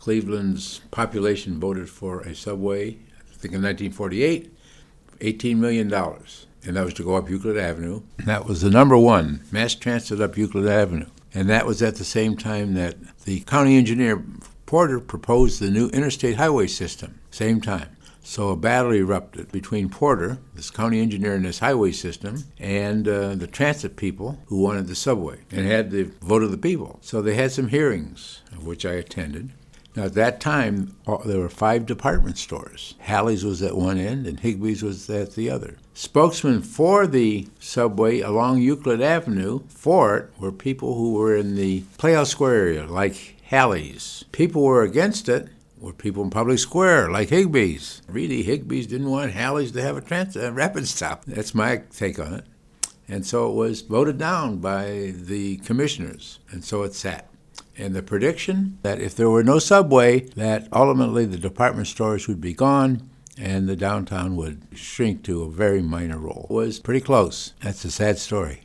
Cleveland's population voted for a subway, I think in 1948, $18 million. And that was to go up Euclid Avenue. That was the number one, mass transit up Euclid Avenue. And that was at the same time that the county engineer, Porter, proposed the new interstate highway system, same time. So a battle erupted between Porter, this county engineer, and this highway system, and the transit people who wanted the subway and had the vote of the people. So they had some hearings, of which I attended. Now, at that time, there were 5 department stores. Halley's was at one end, and Higbee's was at the other. Spokesmen for the subway along Euclid Avenue for it were people who were in the Playhouse Square area, like Halley's. People who were against it were people in Public Square, like Higbee's. Really, Higbee's didn't want Halley's to have a rapid stop. That's my take on it. And so it was voted down by the commissioners, and so it sat. And the prediction that if there were no subway, that ultimately the department stores would be gone and the downtown would shrink to a very minor role was pretty close. That's a sad story.